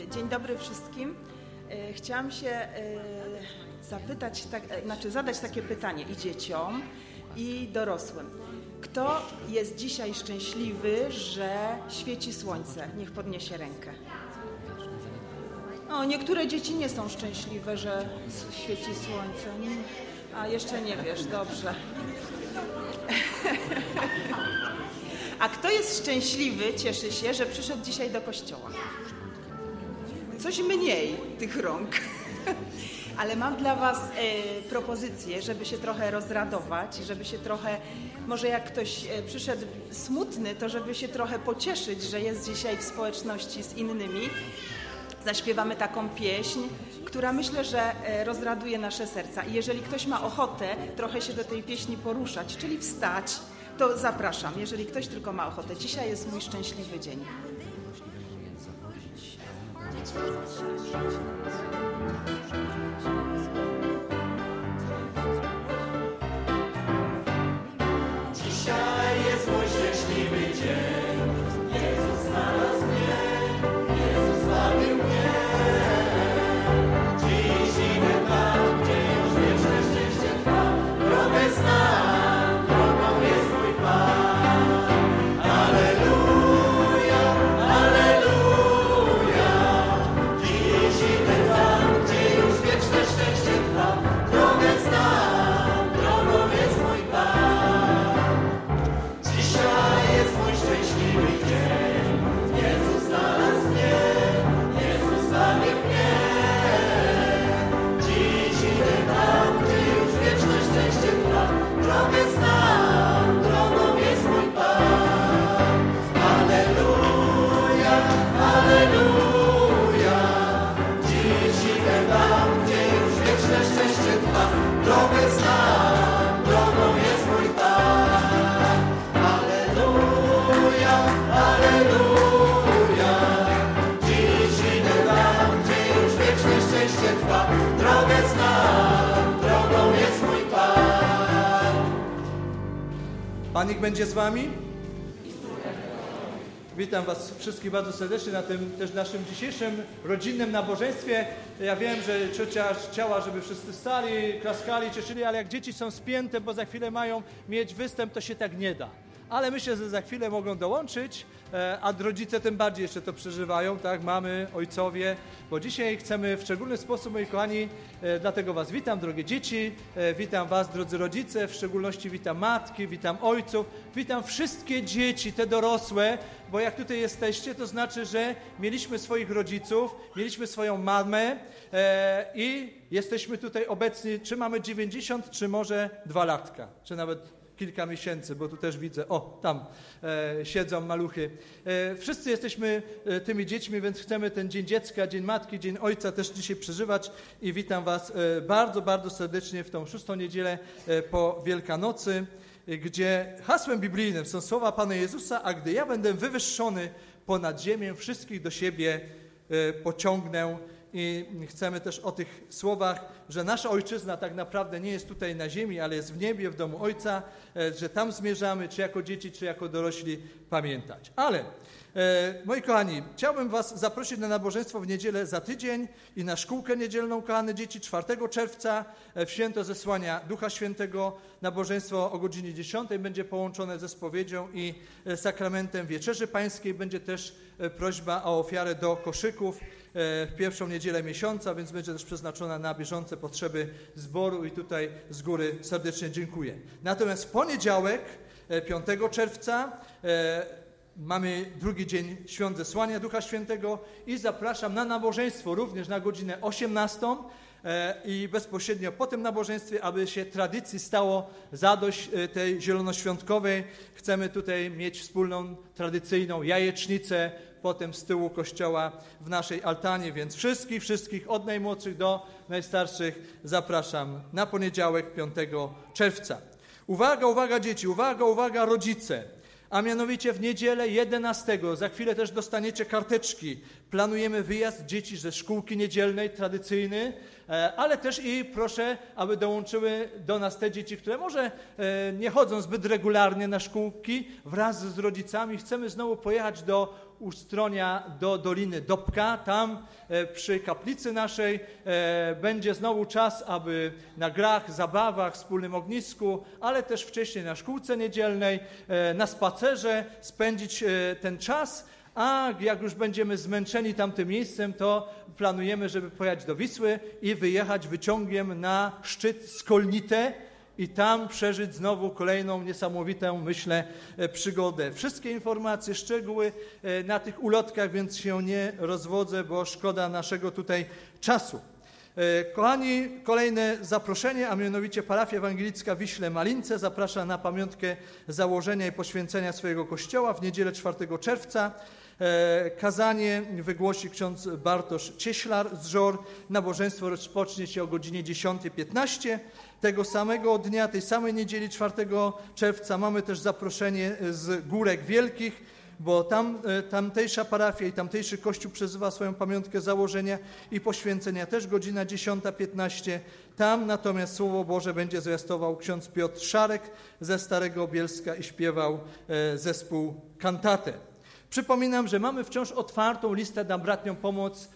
Dzień dobry wszystkim. Chciałam się zadać takie pytanie i dzieciom, i dorosłym. Kto jest dzisiaj szczęśliwy, że świeci słońce? Niech podniesie rękę. O, niektóre dzieci nie są szczęśliwe, że świeci słońce. A jeszcze nie wiesz, dobrze. A kto jest szczęśliwy, cieszy się, że przyszedł dzisiaj do kościoła? Coś mniej tych rąk. Ale mam dla was propozycję, żeby się trochę rozradować, żeby się trochę, może jak ktoś przyszedł smutny, to żeby się trochę pocieszyć, że jest dzisiaj w społeczności z innymi. Zaśpiewamy taką pieśń, która myślę, że rozraduje nasze serca. I jeżeli ktoś ma ochotę trochę się do tej pieśni poruszać, czyli wstać, to zapraszam, jeżeli ktoś tylko ma ochotę. Dzisiaj jest mój szczęśliwy dzień. Dzisiaj jest mój szczęśliwy dzień. Jezus znalazł mnie, Jezus zbawił mnie. Dziś idę tam, gdzie już wieczne szczęście trwa. Drogę znam, drogą jest mój Pan. Alleluja, alleluja. Dziś idę tam, gdzie już wieczne szczęście trwa. Drogę znam, drogą jest mój Pan. Dzisiaj jest mój szczęśliwy dzień. Jezus znalazł mnie, Jezus zbawił mnie. Dziś idę tam, gdzie już wieczne szczęście trwa. Drogę znam, drogą jest mój Pan. Alleluja, alleluja. Dziś idę tam, gdzie już wieczne szczęście trwa. Drogę znam, drogą jest mój Pan. Alleluja, alleluja. Dziś idę tam, gdzie już wieczne szczęście trwa. Drogę znam, drogą jest mój Pan. Pan niech będzie z wami. Witam was wszystkich bardzo serdecznie na tym też naszym dzisiejszym rodzinnym nabożeństwie. Ja wiem, że ciocia chciała, żeby wszyscy stali, klaskali, cieszyli, ale jak dzieci są spięte, bo za chwilę mają mieć występ, to się tak nie da. Ale myślę, że za chwilę mogą dołączyć, a rodzice tym bardziej jeszcze to przeżywają, tak, mamy, ojcowie, bo dzisiaj chcemy w szczególny sposób, moi kochani, dlatego was witam, drogie dzieci, witam was, drodzy rodzice, w szczególności witam matki, witam ojców, witam wszystkie dzieci, te dorosłe, bo jak tutaj jesteście, to znaczy, że mieliśmy swoich rodziców, mieliśmy swoją mamę i jesteśmy tutaj obecni, czy mamy 90, czy może 2 latka, czy nawet kilka miesięcy, bo tu też widzę, o, tam siedzą maluchy. Wszyscy jesteśmy tymi dziećmi, więc chcemy ten Dzień Dziecka, Dzień Matki, Dzień Ojca też dzisiaj przeżywać i witam was bardzo, bardzo serdecznie w tą 6. niedzielę po Wielkanocy, gdzie hasłem biblijnym są słowa Pana Jezusa, a gdy ja będę wywyższony ponad ziemię, wszystkich do siebie pociągnę. I chcemy też o tych słowach, że nasza ojczyzna tak naprawdę nie jest tutaj na ziemi, ale jest w niebie, w domu Ojca, że tam zmierzamy, czy jako dzieci, czy jako dorośli, pamiętać. Ale, moi kochani, chciałbym was zaprosić na nabożeństwo w niedzielę za tydzień i na szkółkę niedzielną, kochane dzieci, 4 czerwca, w święto zesłania Ducha Świętego. Nabożeństwo o godzinie 10 będzie połączone ze spowiedzią i sakramentem Wieczerzy Pańskiej. Będzie też prośba o ofiarę do koszyków w pierwszą niedzielę miesiąca, więc będzie też przeznaczona na bieżące potrzeby zboru i tutaj z góry serdecznie dziękuję. Natomiast w poniedziałek, 5 czerwca, mamy drugi dzień świąt zesłania Ducha Świętego i zapraszam na nabożeństwo również na godzinę 18 i bezpośrednio po tym nabożeństwie, aby się tradycji stało zadość tej zielonoświątkowej. Chcemy tutaj mieć wspólną, tradycyjną jajecznicę, potem z tyłu kościoła w naszej altanie, więc wszystkich od najmłodszych do najstarszych zapraszam na poniedziałek 5 czerwca. Uwaga, uwaga dzieci, uwaga rodzice. A mianowicie w niedzielę 11, za chwilę też dostaniecie karteczki. Planujemy wyjazd dzieci ze szkółki niedzielnej, tradycyjny, ale też i proszę, aby dołączyły do nas te dzieci, które może nie chodzą zbyt regularnie na szkółki. Wraz z rodzicami chcemy znowu pojechać do Ustronia do Doliny Dobka. Tam przy kaplicy naszej będzie znowu czas, aby na grach, zabawach, wspólnym ognisku, ale też wcześniej na szkółce niedzielnej, na spacerze spędzić ten czas. A jak już będziemy zmęczeni tamtym miejscem, to planujemy, żeby pojechać do Wisły i wyjechać wyciągiem na szczyt Skolnite i tam przeżyć znowu kolejną niesamowitą, myślę, przygodę. Wszystkie informacje, szczegóły na tych ulotkach, więc się nie rozwodzę, bo szkoda naszego tutaj czasu. Kochani, kolejne zaproszenie, a mianowicie parafia ewangelicka w Wiśle Malince zaprasza na pamiątkę założenia i poświęcenia swojego kościoła w niedzielę 4 czerwca. Kazanie wygłosi ksiądz Bartosz Cieślar z Żor. Nabożeństwo rozpocznie się o godzinie 10:15. Tego samego dnia, tej samej niedzieli 4 czerwca mamy też zaproszenie z Górek Wielkich, bo tamtejsza parafia i tamtejszy kościół przezywa swoją pamiątkę założenia i poświęcenia, też godzina 10:15. Tam natomiast Słowo Boże będzie zwiastował ksiądz Piotr Szarek ze Starego Bielska i śpiewał zespół kantatę. Przypominam, że mamy wciąż otwartą listę na bratnią pomoc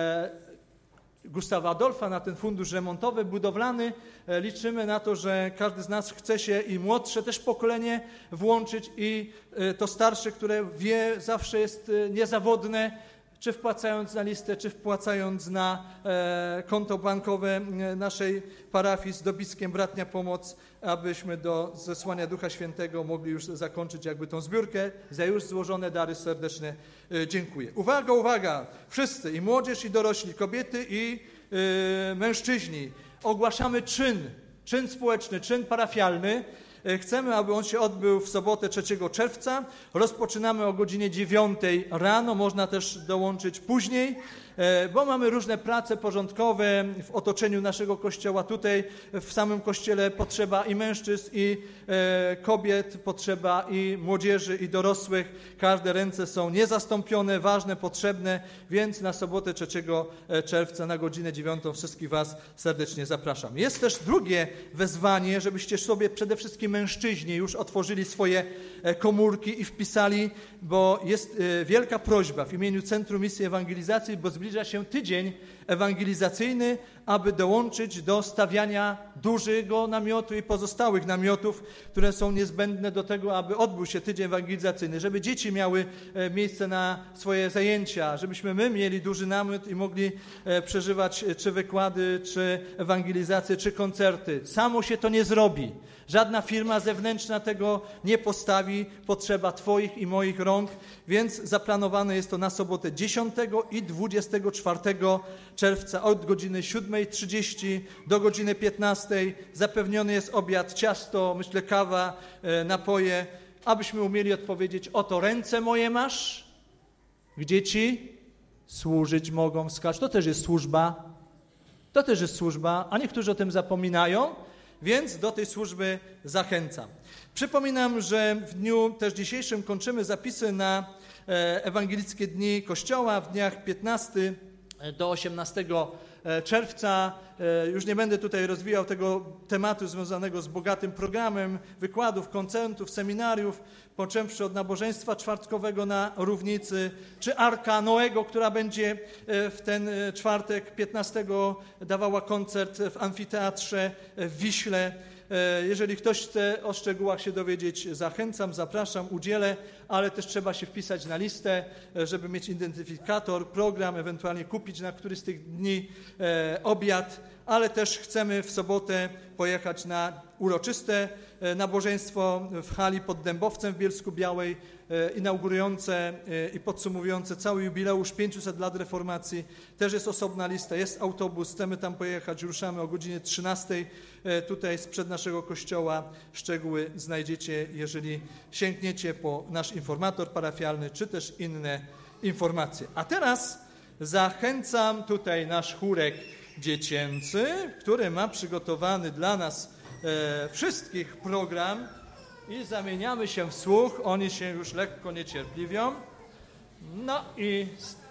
Gustawa Adolfa na ten fundusz remontowy, budowlany. Liczymy na to, że każdy z nas chce się i młodsze też pokolenie włączyć i to starsze, które wie, zawsze jest niezawodne, czy wpłacając na listę, czy wpłacając na konto bankowe naszej parafii z dopiskiem Bratnia Pomoc, abyśmy do zesłania Ducha Świętego mogli już zakończyć jakby tą zbiórkę. Za już złożone dary serdeczne dziękuję. Uwaga, uwaga! Wszyscy, i młodzież, i dorośli, kobiety, i mężczyźni, ogłaszamy czyn społeczny, czyn parafialny. Chcemy, aby on się odbył w sobotę 3 czerwca. Rozpoczynamy o godzinie 9 rano, można też dołączyć później, bo mamy różne prace porządkowe w otoczeniu naszego kościoła. Tutaj w samym kościele potrzeba i mężczyzn, i kobiet, potrzeba i młodzieży, i dorosłych. Każde ręce są niezastąpione, ważne, potrzebne, więc na sobotę 3 czerwca na godzinę 9 wszystkich Was serdecznie zapraszam. Jest też drugie wezwanie, żebyście sobie przede wszystkim mężczyźni już otworzyli swoje komórki i wpisali, bo jest wielka prośba w imieniu Centrum Misji Ewangelizacji, bo zbliża się tydzień ewangelizacyjny, aby dołączyć do stawiania dużego namiotu i pozostałych namiotów, które są niezbędne do tego, aby odbył się tydzień ewangelizacyjny, żeby dzieci miały miejsce na swoje zajęcia, żebyśmy my mieli duży namiot i mogli przeżywać czy wykłady, czy ewangelizację, czy koncerty. Samo się to nie zrobi. Żadna firma zewnętrzna tego nie postawi. Potrzeba Twoich i moich rąk, więc zaplanowane jest to na sobotę 10 i 24 czerwca od godziny 7:30 do godziny 15:00. Zapewniony jest obiad, ciasto, myślę kawa, napoje, abyśmy umieli odpowiedzieć: oto ręce moje masz, gdzie Ci służyć mogą wskazać. To też jest służba. To też jest służba, a niektórzy o tym zapominają, więc do tej służby zachęcam. Przypominam, że w dniu też dzisiejszym kończymy zapisy na ewangelickie dni Kościoła w dniach 15 do 18 czerwca. Już nie będę tutaj rozwijał tego tematu związanego z bogatym programem wykładów, koncertów, seminariów, począwszy od nabożeństwa czwartkowego na Równicy, czy Arka Noego, która będzie w ten czwartek 15 dawała koncert w amfiteatrze w Wiśle. Jeżeli ktoś chce o szczegółach się dowiedzieć, zachęcam, zapraszam, udzielę, ale też trzeba się wpisać na listę, żeby mieć identyfikator, program, ewentualnie kupić na któryś z tych dni obiad, ale też chcemy w sobotę pojechać na uroczyste nabożeństwo w hali pod Dębowcem w Bielsku-Białej, inaugurujące i podsumowujące cały jubileusz 500 lat reformacji. Też jest osobna lista, jest autobus, chcemy tam pojechać, ruszamy o godzinie 13:00 tutaj sprzed naszego kościoła. Szczegóły znajdziecie, jeżeli sięgniecie po nasz informator parafialny, czy też inne informacje. A teraz zachęcam tutaj nasz chórek dziecięcy, który ma przygotowany dla nas wszystkich program i zamieniamy się w słuch. Oni się już lekko niecierpliwią. No i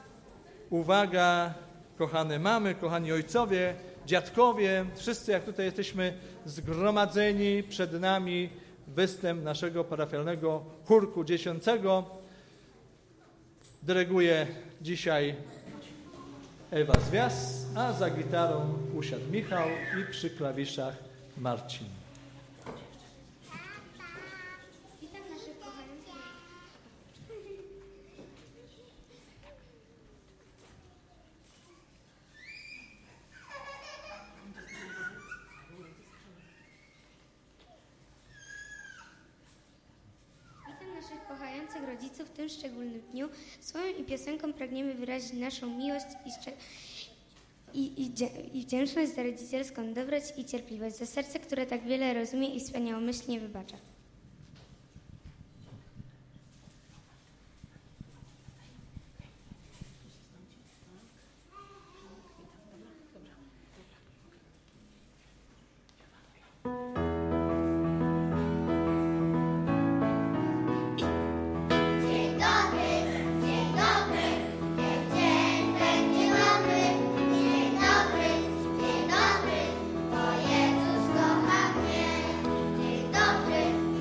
uwaga, kochane mamy, kochani ojcowie, dziadkowie, wszyscy jak tutaj jesteśmy zgromadzeni, przed nami występ naszego parafialnego chórku dziecięcego. dyryguje dzisiaj Ewa Zwias, a za gitarą usiadł Michał i przy klawiszach Marcin. Witam naszych kochanych. Witam naszych kochających rodziców w tym szczególnym dniu. Słowem i piosenką pragniemy wyrazić naszą miłość i wdzięczność za rodzicielską dobroć i cierpliwość, za serce, które tak wiele rozumie i wspaniałomyślnie wybacza. Dzień dobry,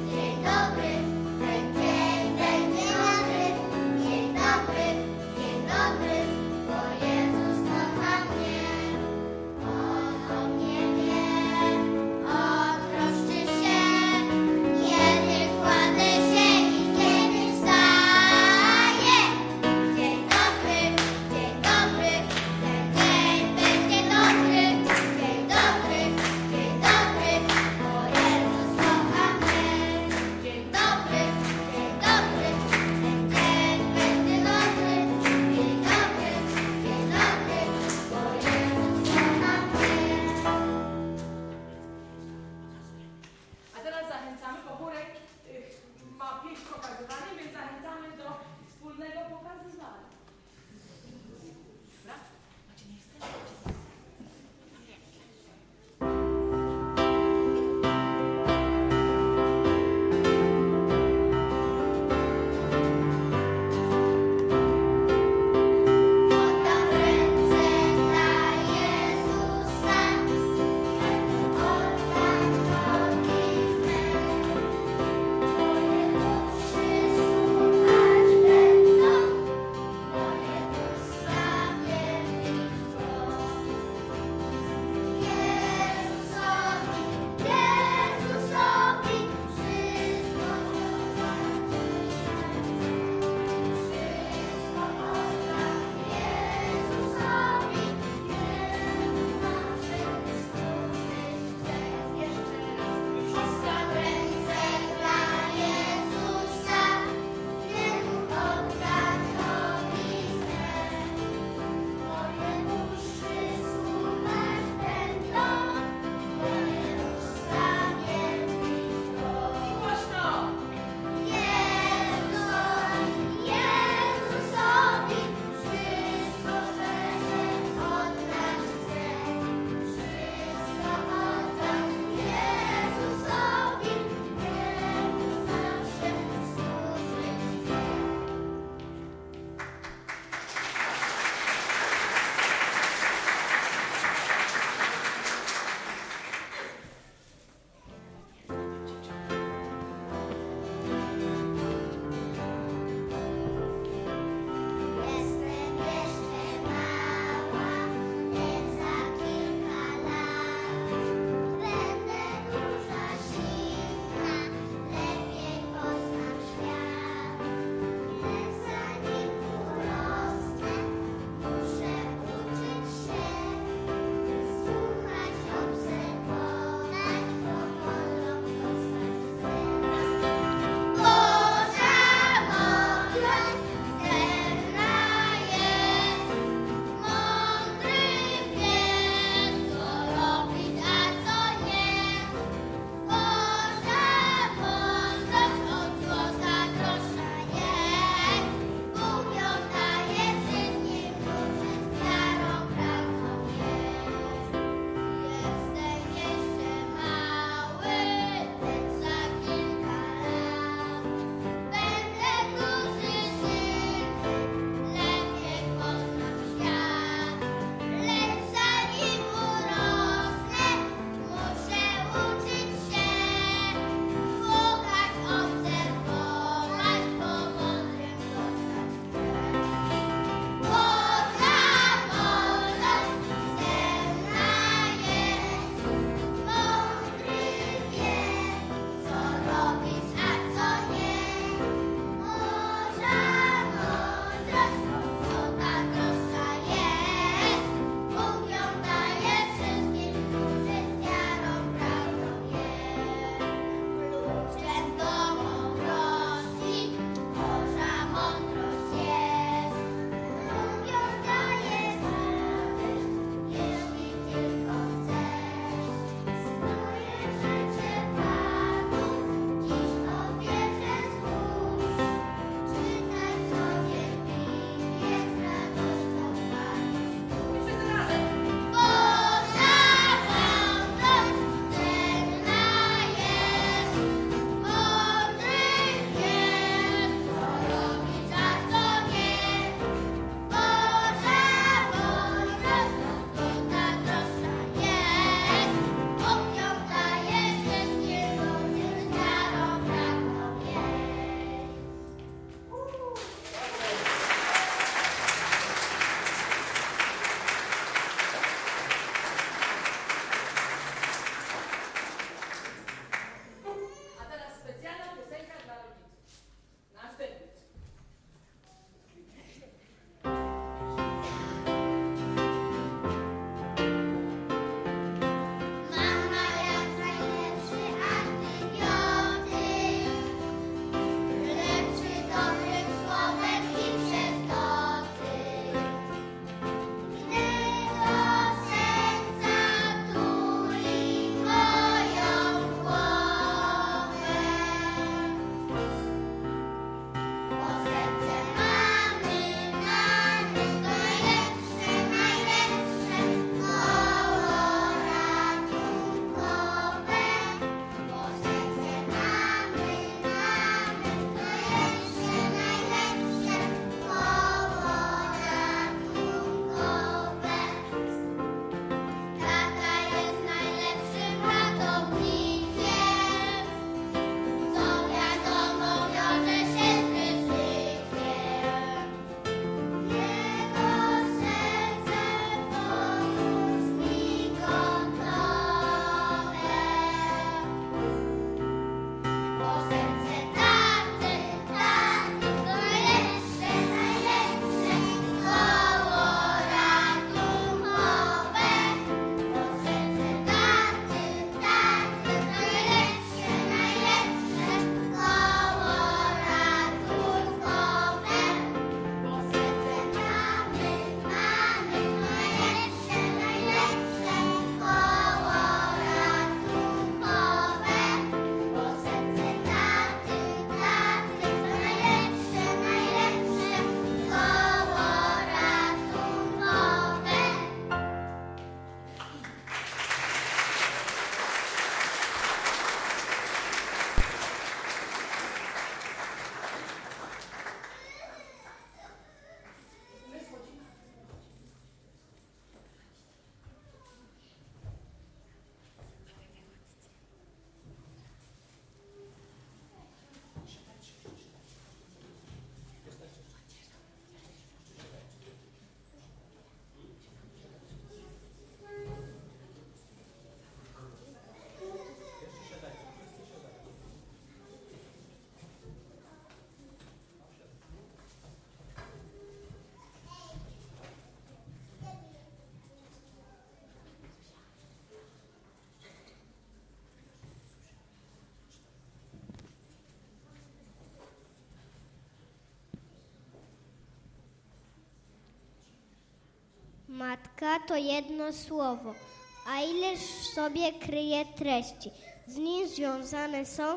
Matka to jedno słowo, a ileż w sobie kryje treści. Z nim związane są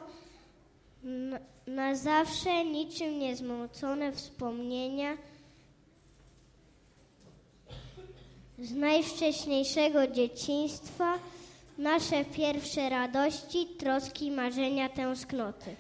na zawsze niczym niezmącone wspomnienia z najwcześniejszego dzieciństwa, nasze pierwsze radości, troski, marzenia, tęsknoty.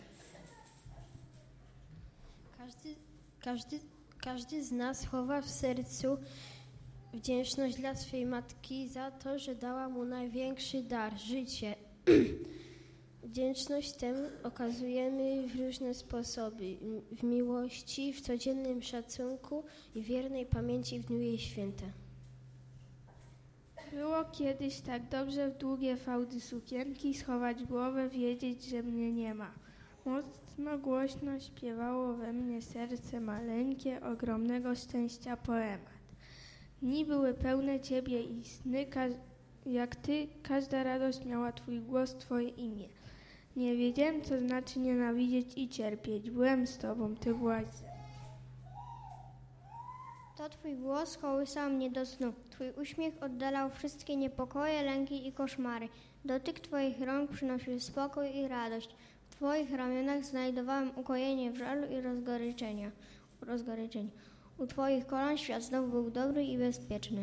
Każdy z nas chowa w sercu wdzięczność dla swej matki za to, że dała mu największy dar, życie. Wdzięczność tę okazujemy w różne sposoby, w miłości, w codziennym szacunku i wiernej pamięci w dniu jej święta. Było kiedyś tak dobrze w długie fałdy sukienki schować głowę, wiedzieć, że mnie nie ma. Mocno głośno śpiewało we mnie serce maleńkie, ogromnego szczęścia poemat. Dni były pełne ciebie i sny, jak ty, każda radość miała twój głos, twoje imię. Nie wiedziałem, co znaczy nienawidzieć i cierpieć. Byłem z tobą, ty byłaś ze mną. To twój głos kołysał mnie do snu. Twój uśmiech oddalał wszystkie niepokoje, lęki i koszmary. Dotyk twoich rąk przynosił spokój i radość. W twoich ramionach znajdowałem ukojenie w żalu i rozgoryczeniu. U twoich kolan świat znów był dobry i bezpieczny.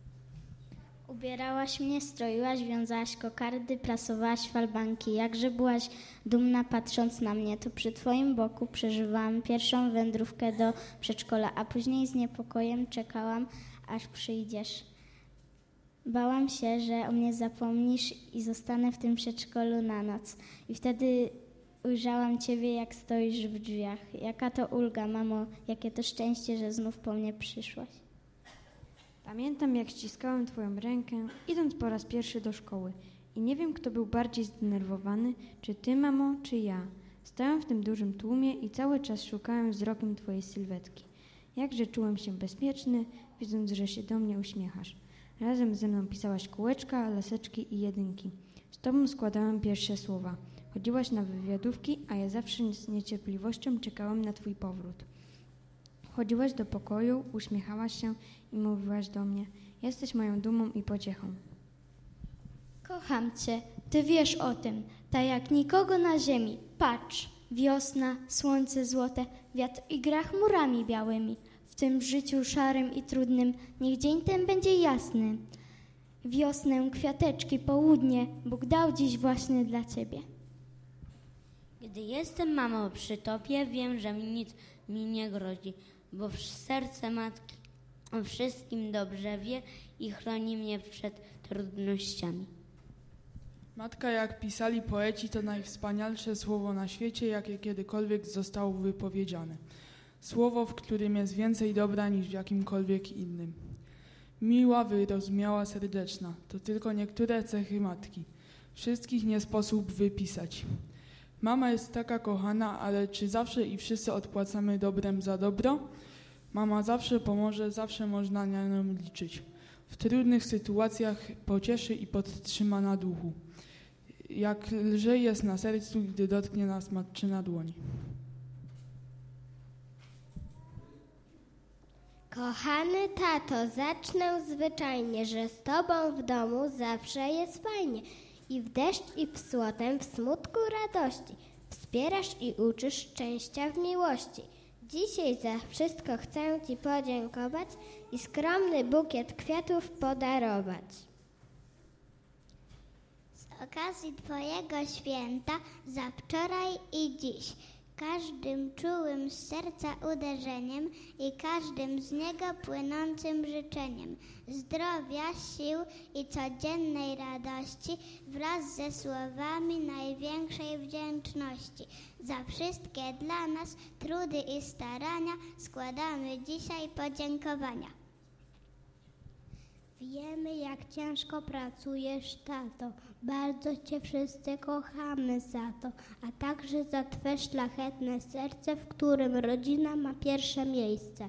Ubierałaś mnie, stroiłaś, wiązałaś kokardy, prasowałaś falbanki. Jakże byłaś dumna, patrząc na mnie. To przy twoim boku przeżywałam pierwszą wędrówkę do przedszkola, a później z niepokojem czekałam, aż przyjdziesz. Bałam się, że o mnie zapomnisz i zostanę w tym przedszkolu na noc. I wtedy ujrzałam ciebie, jak stoisz w drzwiach. Jaka to ulga, mamo, jakie to szczęście, że znów po mnie przyszłaś. Pamiętam, jak ściskałem twoją rękę, idąc po raz pierwszy do szkoły. I nie wiem, kto był bardziej zdenerwowany, czy ty, mamo, czy ja. Stałem w tym dużym tłumie i cały czas szukałem wzrokiem twojej sylwetki. Jakże czułem się bezpieczny, widząc, że się do mnie uśmiechasz. Razem ze mną pisałaś kółeczka, laseczki i jedynki. Z tobą składałem pierwsze słowa. Chodziłaś na wywiadówki, a ja zawsze z niecierpliwością czekałem na twój powrót. Chodziłaś do pokoju, uśmiechałaś się i mówiłaś do mnie: jesteś moją dumą i pociechą. Kocham cię, ty wiesz o tym, tak jak nikogo na ziemi. Patrz, wiosna, słońce złote, wiatr igra chmurami białymi. W tym życiu szarym i trudnym niech dzień ten będzie jasny. Wiosnę, kwiateczki, południe Bóg dał dziś właśnie dla ciebie. Gdy jestem, mamo, przy tobie, wiem, że nic mi nie grozi, bo serce matki o wszystkim dobrze wie i chroni mnie przed trudnościami. Matka, jak pisali poeci, to najwspanialsze słowo na świecie, jakie kiedykolwiek zostało wypowiedziane. Słowo, w którym jest więcej dobra niż w jakimkolwiek innym. Miła, wyrozumiała, serdeczna. To tylko niektóre cechy matki. Wszystkich nie sposób wypisać. Mama jest taka kochana, ale czy zawsze i wszyscy odpłacamy dobrem za dobro? Mama zawsze pomoże, zawsze można na nią liczyć. W trudnych sytuacjach pocieszy i podtrzyma na duchu. Jak lżej jest na sercu, gdy dotknie nas matczyna dłoń. Kochany tato, zacznę zwyczajnie, że z tobą w domu zawsze jest fajnie. I w deszcz, i w słotem, w smutku radości. Wspierasz i uczysz szczęścia w miłości. Dzisiaj za wszystko chcę ci podziękować i skromny bukiet kwiatów podarować. Z okazji twojego święta, za wczoraj i dziś, każdym czułym z serca uderzeniem i każdym z niego płynącym życzeniem zdrowia, sił i codziennej radości wraz ze słowami największej wdzięczności. Za wszystkie dla nas trudy i starania składamy dzisiaj podziękowania. Wiemy, jak ciężko pracujesz, tato. Bardzo cię wszyscy kochamy za to, a także za twe szlachetne serce, w którym rodzina ma pierwsze miejsce.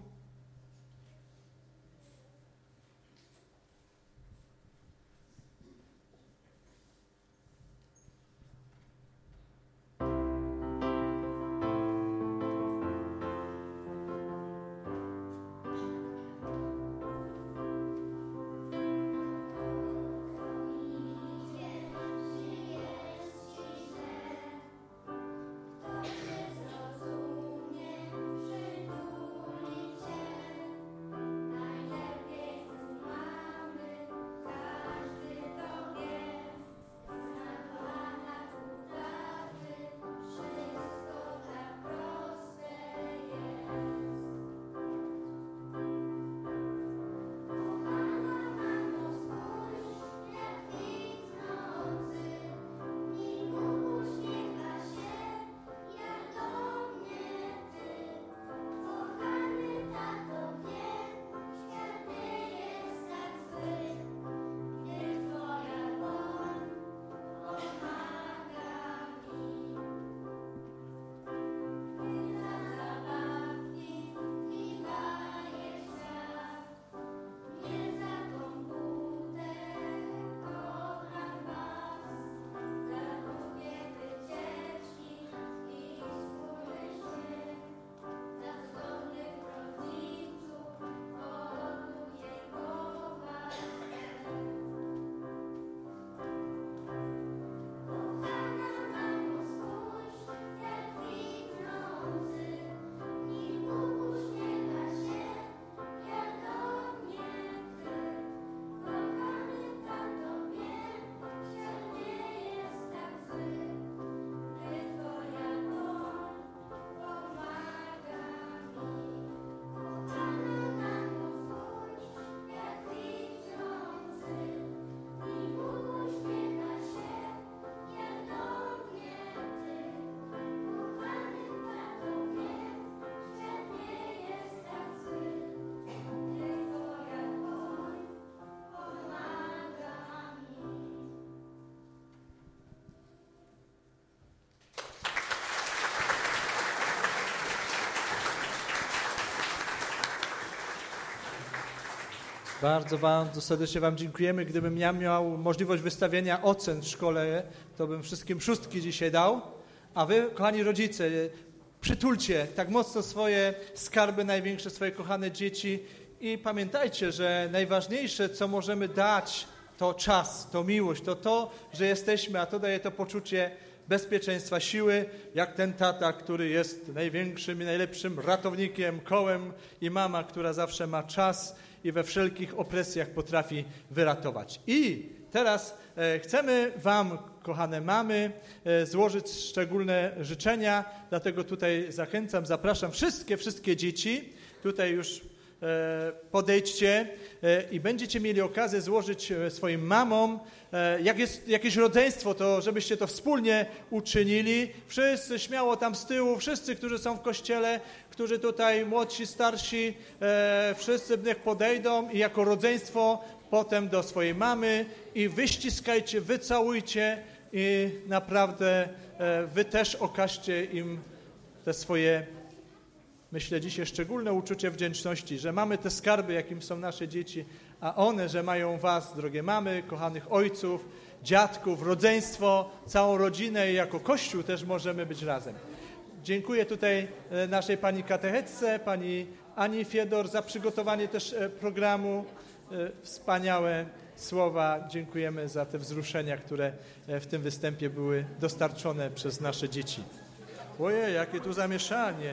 Bardzo serdecznie Wam dziękujemy. Gdybym ja miał możliwość wystawienia ocen w szkole, to bym wszystkim 6 dzisiaj dał. A Wy, kochani rodzice, przytulcie tak mocno swoje skarby największe, swoje kochane dzieci i pamiętajcie, że najważniejsze, co możemy dać, to czas, to miłość, to, że jesteśmy, a to daje to poczucie bezpieczeństwa, siły, jak ten tata, który jest największym i najlepszym ratownikiem, kołem i mama, która zawsze ma czas i we wszelkich opresjach potrafi wyratować. I teraz chcemy Wam, kochane mamy, złożyć szczególne życzenia, dlatego tutaj zachęcam, zapraszam wszystkie dzieci, tutaj już podejdźcie i będziecie mieli okazję złożyć swoim mamom, jak jest jakieś rodzeństwo, to żebyście to wspólnie uczynili. Wszyscy śmiało tam z tyłu, wszyscy, którzy są w kościele, którzy tutaj młodsi, starsi, wszyscy niech podejdą i jako rodzeństwo potem do swojej mamy i wyściskajcie, wycałujcie i naprawdę wy też okażcie im te swoje, myślę dzisiaj, szczególne uczucie wdzięczności, że mamy te skarby, jakim są nasze dzieci, a one, że mają was, drogie mamy, kochanych ojców, dziadków, rodzeństwo, całą rodzinę i jako Kościół też możemy być razem. Dziękuję tutaj naszej pani katechetce, pani Ani Fiedor za przygotowanie też programu. Wspaniałe słowa. Dziękujemy za te wzruszenia, które w tym występie były dostarczone przez nasze dzieci. Ojej, jakie tu zamieszanie.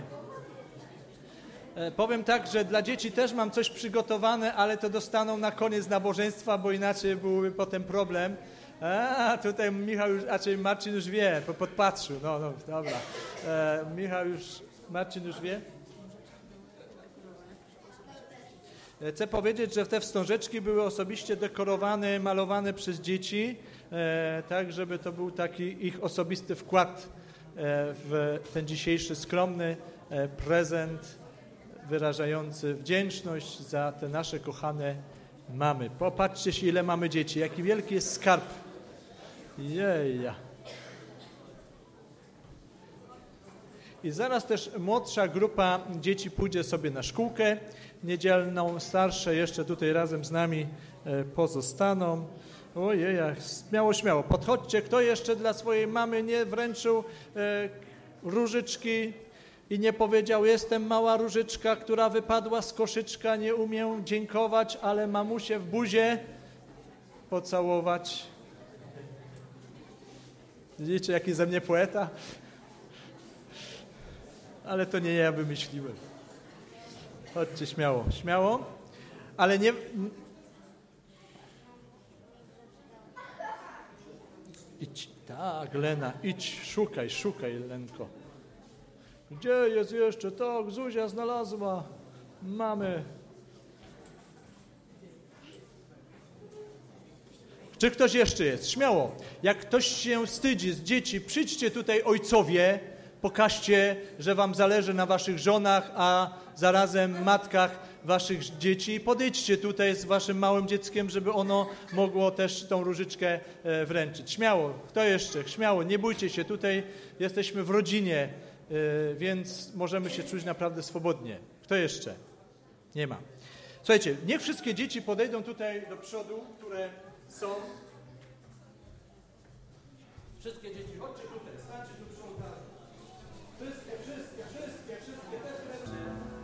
Powiem tak, że dla dzieci też mam coś przygotowane, ale to dostaną na koniec nabożeństwa, bo inaczej byłby potem problem. Tutaj Michał już, Marcin już wie, podpatrzył. No, dobra. Marcin już wie. Chcę powiedzieć, że te wstążeczki były osobiście dekorowane, malowane przez dzieci, tak żeby to był taki ich osobisty wkład w ten dzisiejszy skromny prezent wyrażający wdzięczność za te nasze kochane mamy. Popatrzcie się, ile mamy dzieci, jaki wielki jest skarb. Jeja. I zaraz też młodsza grupa dzieci pójdzie sobie na szkółkę niedzielną, starsze jeszcze tutaj razem z nami pozostaną. Ojej, śmiało. Podchodźcie, kto jeszcze dla swojej mamy nie wręczył różyczki i nie powiedział, jestem mała różyczka, która wypadła z koszyczka, nie umiem dziękować, ale mamusię w buzię pocałować. Widzicie, jaki ze mnie poeta? Ale to nie ja wymyśliłem. Chodźcie śmiało, ale nie... Idź, tak, Lena, idź, szukaj, Lenko. Gdzie jest jeszcze? Tak, Zuzia znalazła. Mamy. Czy ktoś jeszcze jest? Śmiało. Jak ktoś się wstydzi z dzieci, przyjdźcie tutaj ojcowie, pokażcie, że wam zależy na waszych żonach, a zarazem matkach waszych dzieci. Podejdźcie tutaj z waszym małym dzieckiem, żeby ono mogło też tą różyczkę wręczyć. Śmiało. Kto jeszcze? Śmiało. Nie bójcie się. Tutaj jesteśmy w rodzinie, więc możemy się czuć naprawdę swobodnie. Kto jeszcze? Nie ma. Słuchajcie, niech wszystkie dzieci podejdą tutaj do przodu, które są. Wszystkie dzieci, chodźcie tutaj, stańcie tu przodu. Wszystkie też wręczy.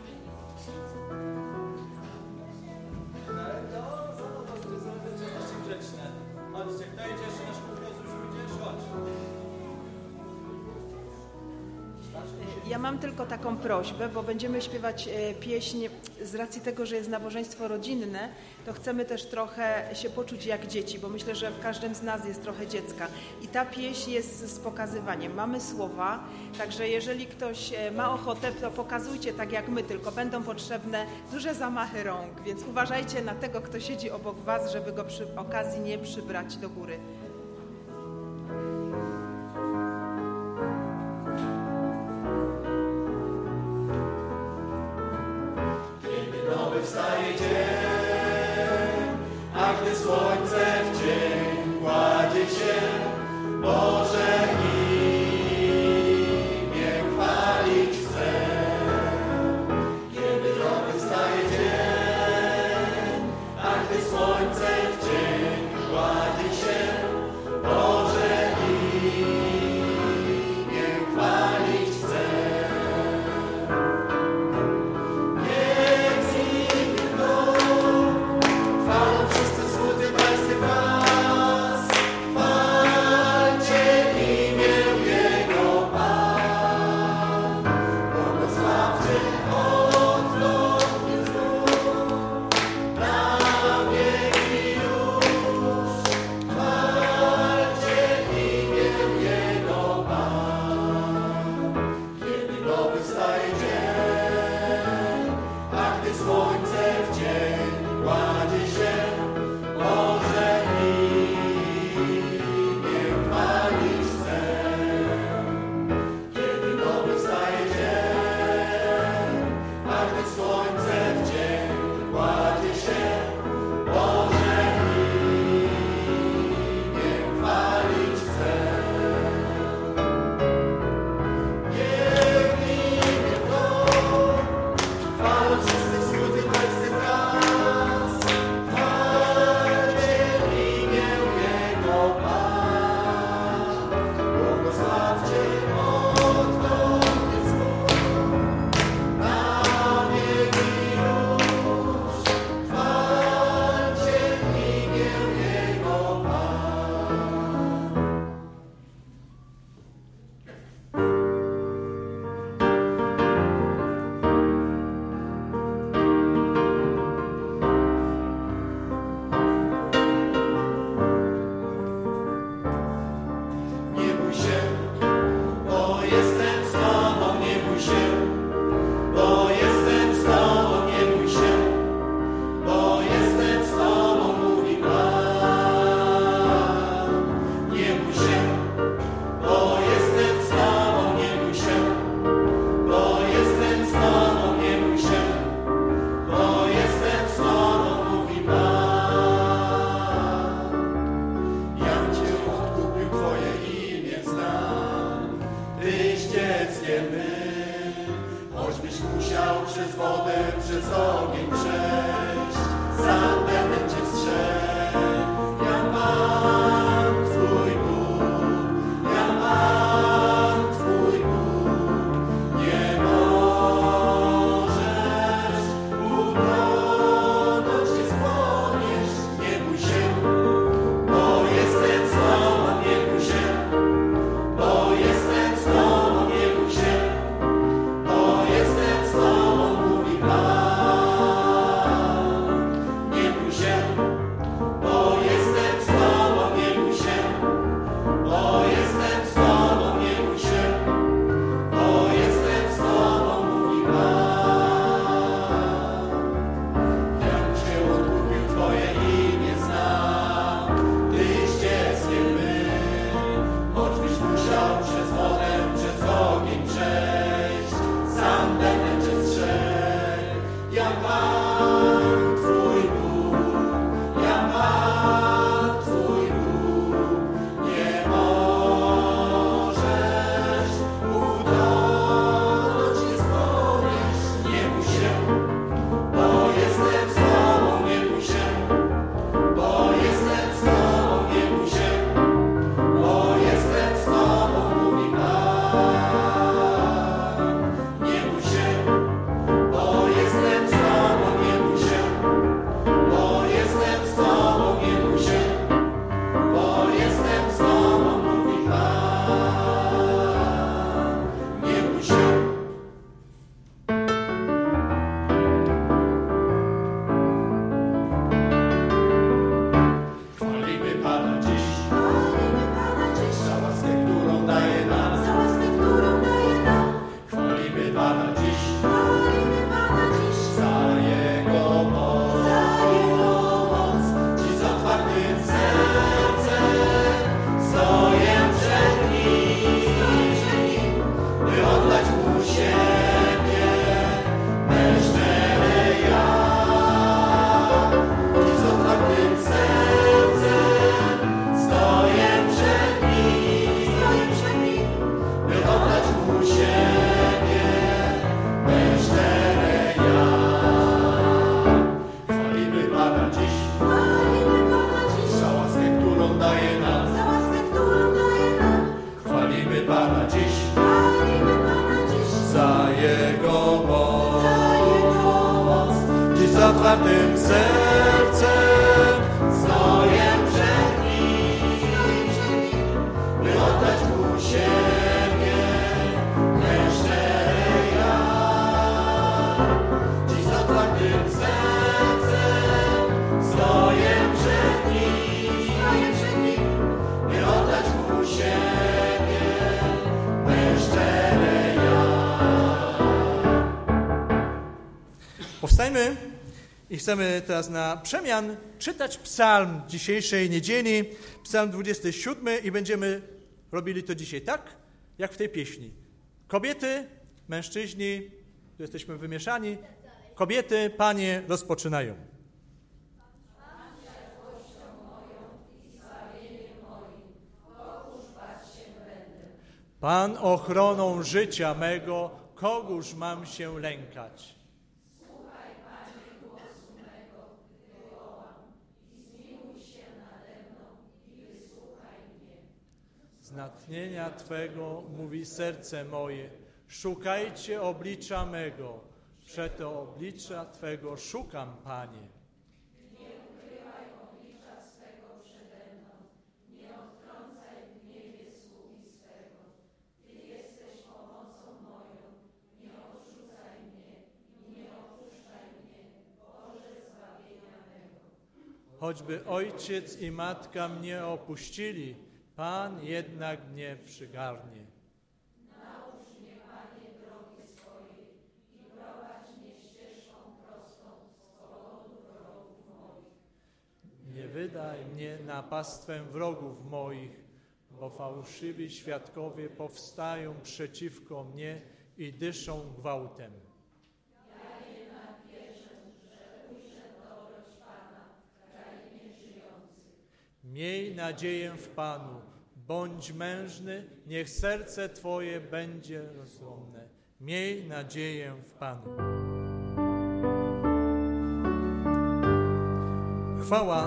Jesteście grzeczne. Chodźcie, kto idzie jeszcze na szkółkę, już idziesz? Chodź. Ja mam tylko taką prośbę, bo będziemy śpiewać pieśń z racji tego, że jest nabożeństwo rodzinne, to chcemy też trochę się poczuć jak dzieci, bo myślę, że w każdym z nas jest trochę dziecka. I ta pieśń jest z pokazywaniem. Mamy słowa, także jeżeli ktoś ma ochotę, to pokazujcie tak jak my, tylko będą potrzebne duże zamachy rąk, więc uważajcie na tego, kto siedzi obok was, żeby go przy okazji nie przybrać do góry. Wstaje dzień, a gdy słońce w dzień kładzie się, Boże imię chwalić chcę. Kiedy nowy wstaje dzień, a Na wieki sercem stoję przed nim, by oddać mu siebie, me szczere ja. Dziś z otwartym sercem stoję przed nim, by oddać mu siebie, me szczere ja. Powstajmy i chcemy teraz na przemian czytać psalm dzisiejszej niedzieli, psalm 27 i będziemy robili to dzisiaj tak, jak w tej pieśni. Kobiety, mężczyźni, tu jesteśmy wymieszani, kobiety, panie rozpoczynają. Pan ochroną życia mego, kogóż mam się lękać? Z natchnienia Twego mówi serce moje, szukajcie oblicza mego, przeto oblicza Twego szukam, Panie. Nie ukrywaj oblicza swego przede mną, nie odtrącaj w gniewie sługi swego. Ty jesteś pomocą moją, nie odrzucaj mnie i nie opuszczaj mnie, Boże zbawienia mego. Choćby ojciec i matka mnie opuścili, Pan jednak mnie przygarnie. Naucz mnie, Panie, drogi swojej i prowadź mnie ścieżką prostą z powodu wrogów moich. Nie wydaj mnie na pastwę wrogów moich, bo fałszywi świadkowie powstają przeciwko mnie i dyszą gwałtem. Ja jednak wierzę, że ujrzę dobroć Pana w krainie żyjących. Miej nadzieję w Panu. Bądź mężny, niech serce Twoje będzie rozsądne. Miej nadzieję w Panu. Chwała,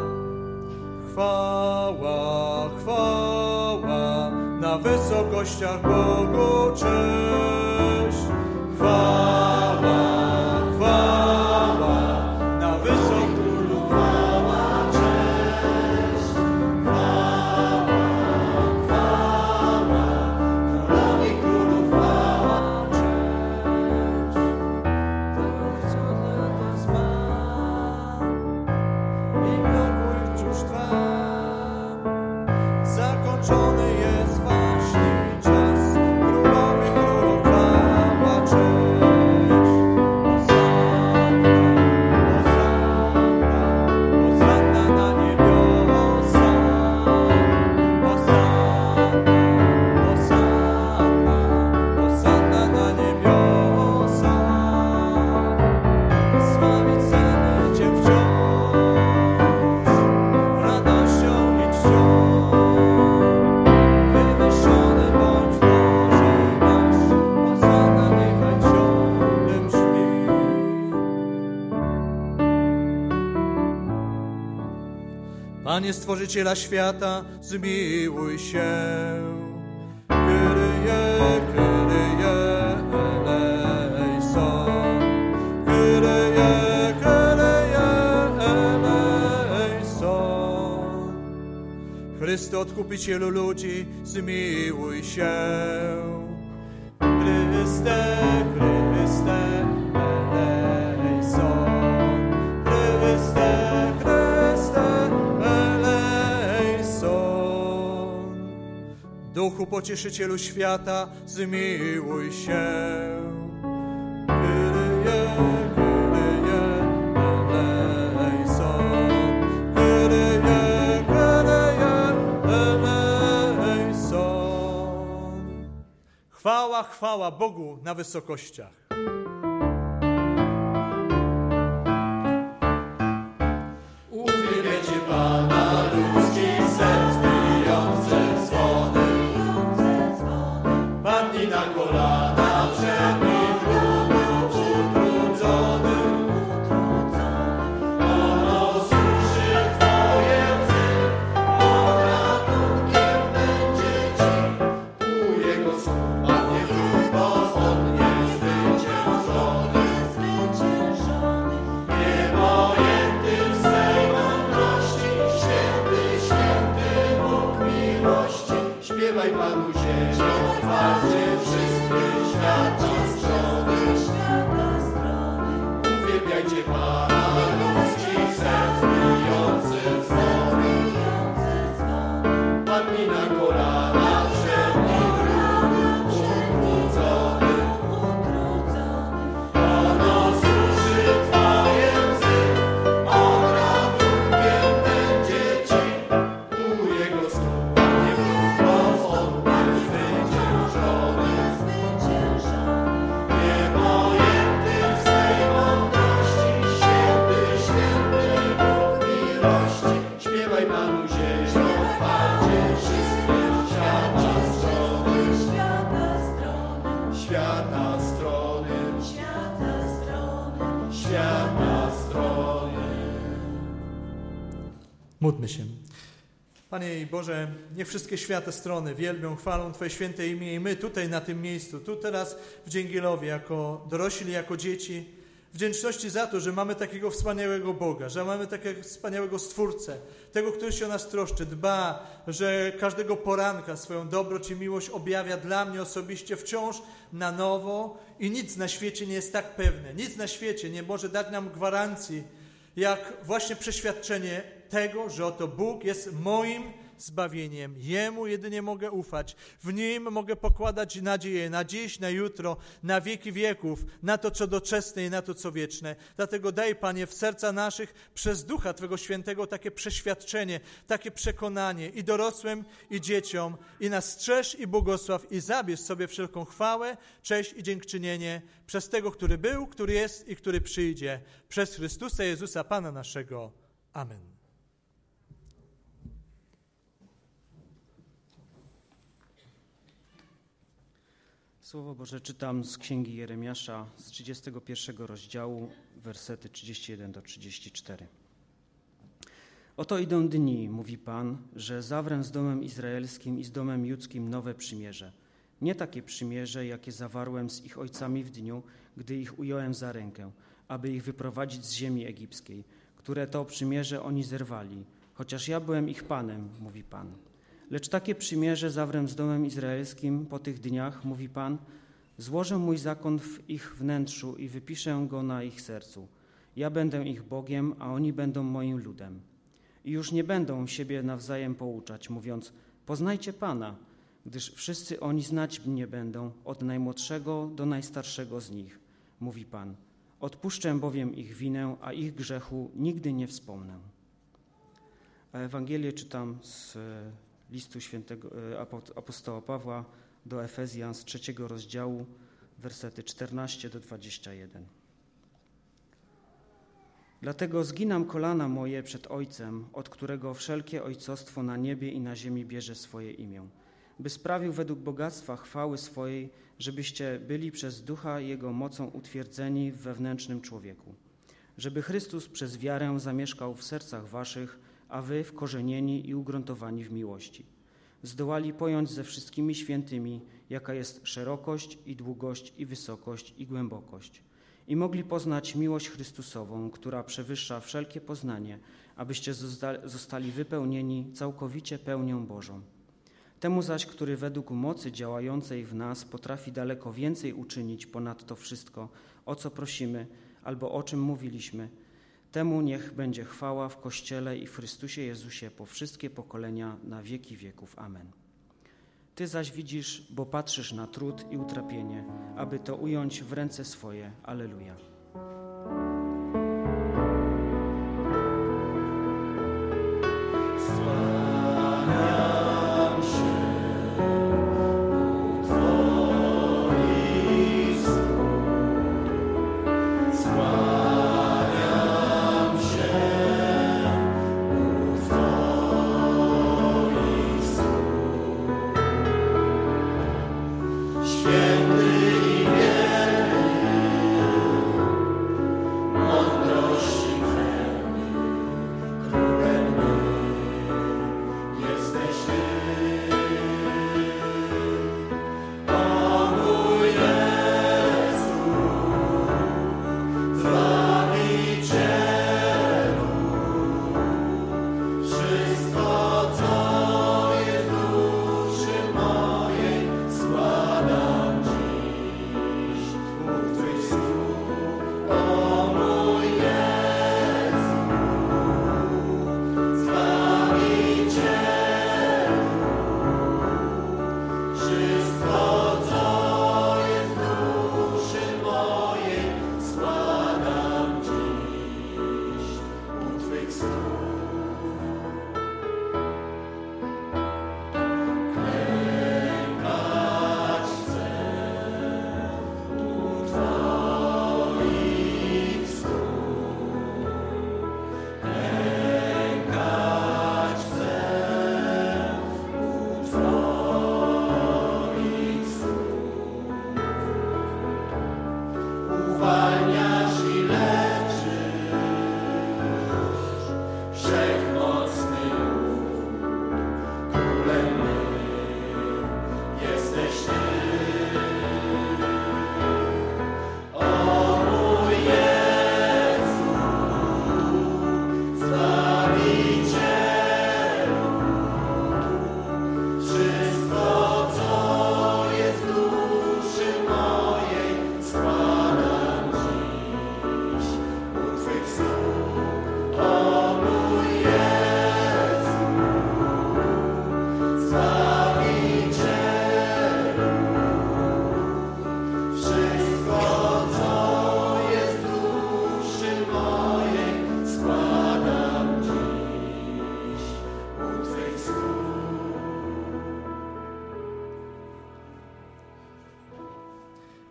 chwała, chwała, na wysokościach Bogu cześć. Chwała, chwała, na wysokościach chwała, cześć. Zakończony jest właśnie czas, królowi królów chwała, cześć. Hosanna na niebiosach, Hosanna na niebiosach. Sławić chcemy Cię wciąż, radością i czcią. Wywyższony bądź Boże nasz, Hosanna niechaj ciągle brzmi. Panie Stworzyciela świata, zmiłuj się. Kyrie, Kyrie, eleison. Kyrie, Kyrie, eleison. Chryste, Odkupicielu ludzi, zmiłuj się. Chryste, Chryste, eleison. Chryste, Chryste, eleison. Duchu Pocieszycielu świata, zmiłuj się. Kyrie, Kyrie, eleison. Kyrie, Kyrie, eleison. Chwała, chwała Bogu na wysokościach. Uwielbiecie Pana ludzkich serc bijące dzwony. Padnij na kolana przed Nim, ludu utrudzony. Ono suszy Twoje łzy, on ratunkiem będzie Ci. U Jego słów Pan nie chlubo, on nie zwycięży. śpiewaj Panu ziemią, chwalcie wszystkie świata strony, świata strony, świata strony, świata strony, świata strony. Módlmy się. Panie Boże, niech wszystkie świata strony wielbią, chwalą Twoje święte imię i my tutaj na tym miejscu, tu teraz w Dzięgielowie, jako dorośli, jako dzieci, wdzięczności za to, że mamy takiego wspaniałego Boga, że mamy takiego wspaniałego Stwórcę, tego, który się o nas troszczy, dba, że każdego poranka swoją dobroć i miłość objawia dla mnie osobiście wciąż na nowo i nic na świecie nie jest tak pewne, nic na świecie nie może dać nam gwarancji, jak właśnie przeświadczenie tego, że oto Bóg jest moim zbawieniem. Jemu jedynie mogę ufać. W Nim mogę pokładać nadzieję na dziś, na jutro, na wieki wieków, na to, co doczesne i na to, co wieczne. Dlatego daj, Panie, w serca naszych przez Ducha Twego Świętego takie przeświadczenie, takie przekonanie i dorosłym, i dzieciom, i nas strzeż i błogosław i zabierz sobie wszelką chwałę, cześć i dziękczynienie przez tego, który był, który jest i który przyjdzie. Przez Chrystusa Jezusa, Pana naszego. Amen. Słowo Boże czytam z Księgi Jeremiasza z 31 rozdziału, wersety 31 do 34. Oto idą dni, mówi Pan, że zawrę z domem izraelskim i z domem judzkim nowe przymierze. Nie takie przymierze, jakie zawarłem z ich ojcami w dniu, gdy ich ująłem za rękę, aby ich wyprowadzić z ziemi egipskiej, które to przymierze oni zerwali, chociaż ja byłem ich Panem, mówi Pan. Lecz takie przymierze zawrę z domem izraelskim po tych dniach, mówi Pan, złożę mój zakon w ich wnętrzu i wypiszę go na ich sercu. Ja będę ich Bogiem, a oni będą moim ludem. I już nie będą siebie nawzajem pouczać, mówiąc, poznajcie Pana, gdyż wszyscy oni znać mnie będą, od najmłodszego do najstarszego z nich, mówi Pan. Odpuszczę bowiem ich winę, a ich grzechu nigdy nie wspomnę. A Ewangelię czytam z listu świętego apostoła Pawła do Efezjan z 3 rozdziału, wersety 14 do 21. Dlatego zginam kolana moje przed Ojcem, od którego wszelkie ojcostwo na niebie i na ziemi bierze swoje imię, by sprawił według bogactwa chwały swojej, żebyście byli przez Ducha Jego mocą utwierdzeni w wewnętrznym człowieku, żeby Chrystus przez wiarę zamieszkał w sercach waszych, a wy wkorzenieni i ugruntowani w miłości. Zdołali pojąć ze wszystkimi świętymi, jaka jest szerokość i długość i wysokość i głębokość. I mogli poznać miłość Chrystusową, która przewyższa wszelkie poznanie, abyście zostali wypełnieni całkowicie pełnią Bożą. Temu zaś, który według mocy działającej w nas potrafi daleko więcej uczynić ponad to wszystko, o co prosimy albo o czym mówiliśmy, temu niech będzie chwała w Kościele i w Chrystusie Jezusie po wszystkie pokolenia na wieki wieków. Amen. Ty zaś widzisz, bo patrzysz na trud i utrapienie, aby to ująć w ręce swoje. Alleluja. Święty i wierny,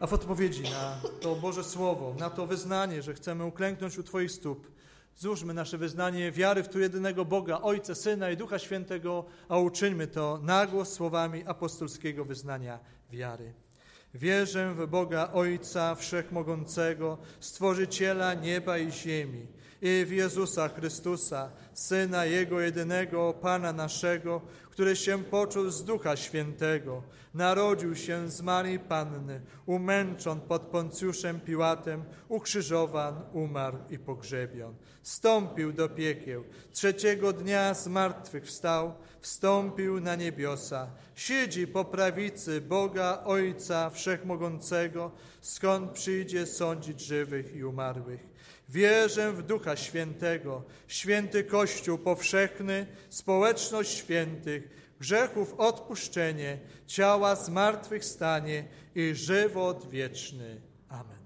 A w odpowiedzi na to Boże Słowo, na to wyznanie, że chcemy uklęknąć u Twoich stóp, złóżmy nasze wyznanie wiary w trójjedynego Boga, Ojca, Syna i Ducha Świętego, a uczyńmy to na głos słowami apostolskiego wyznania wiary. Wierzę w Boga Ojca Wszechmogącego, Stworzyciela nieba i ziemi, i w Jezusa Chrystusa, Syna Jego jedynego, Pana naszego, który się począł z Ducha Świętego, narodził się z Marii Panny, umęczon pod Poncjuszem Piłatem, ukrzyżowan, umarł i pogrzebion. Wstąpił do piekieł, trzeciego dnia z martwych wstał, wstąpił na niebiosa, siedzi po prawicy Boga Ojca Wszechmogącego, skąd przyjdzie sądzić żywych i umarłych. Wierzę w Ducha Świętego, święty Kościół powszechny, społeczność świętych, grzechów odpuszczenie, ciała zmartwychwstanie i żywot wieczny. Amen.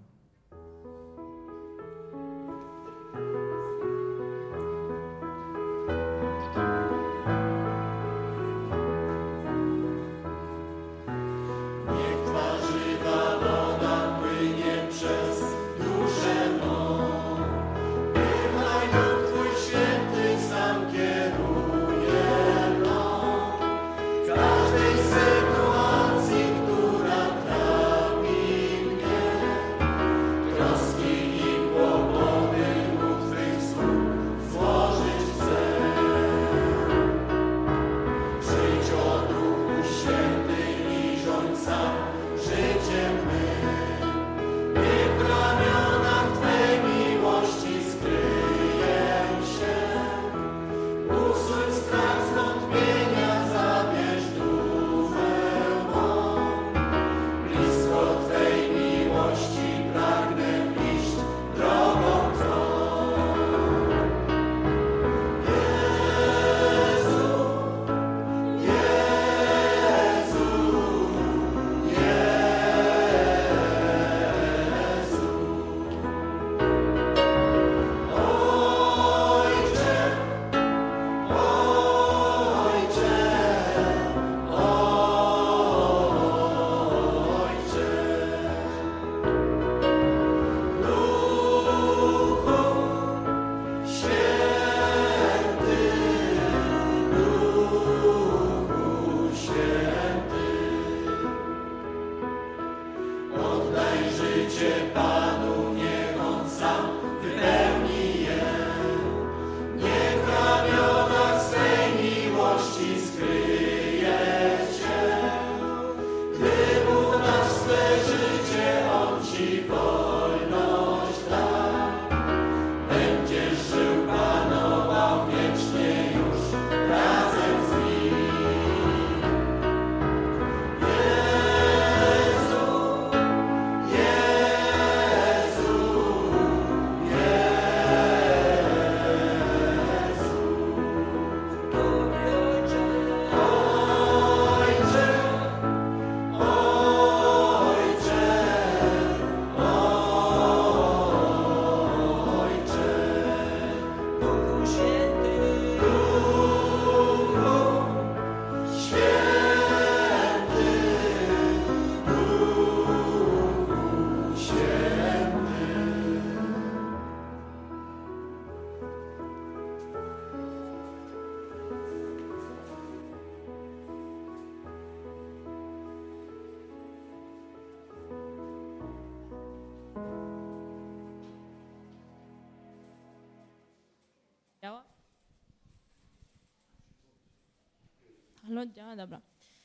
Halo, działa? Dobra.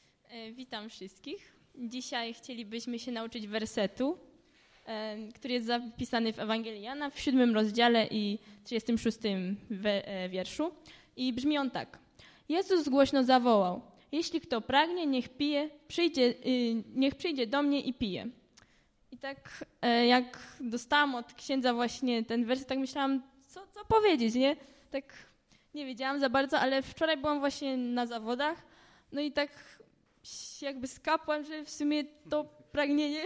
Witam wszystkich. Dzisiaj chcielibyśmy się nauczyć wersetu, który jest zapisany w Ewangelii Jana w 7 rozdziale i 36 wierszu. I brzmi on tak. Jezus głośno zawołał: jeśli kto pragnie, niech przyjdzie do mnie i pije. I tak jak dostałam od księdza właśnie ten werset, tak myślałam, co powiedzieć, nie? Tak nie wiedziałam za bardzo, ale wczoraj byłam właśnie na zawodach, no i tak jakby skapłam, że w sumie to pragnienie,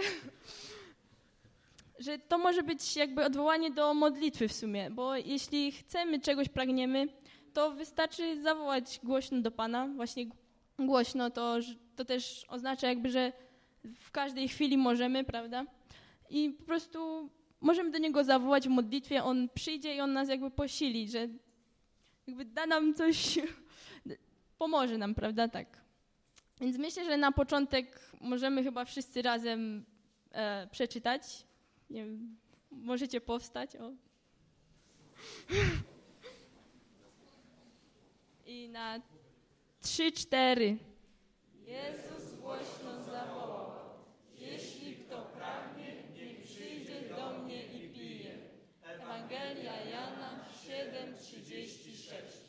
że to może być jakby odwołanie do modlitwy w sumie, bo jeśli chcemy czegoś, pragniemy, to wystarczy zawołać głośno do Pana, właśnie głośno, to też oznacza jakby, że w każdej chwili możemy, prawda? i po prostu możemy do Niego zawołać w modlitwie, On przyjdzie i On nas jakby posili, że jakby da nam coś, pomoże nam, prawda, tak. Więc myślę, że na początek możemy chyba wszyscy razem przeczytać. Nie wiem, możecie powstać. O. I na 3-4. Jezus głośno zawołał: jeśli kto pragnie, niech przyjdzie do mnie i pije. Ewangelia Jana 7:36.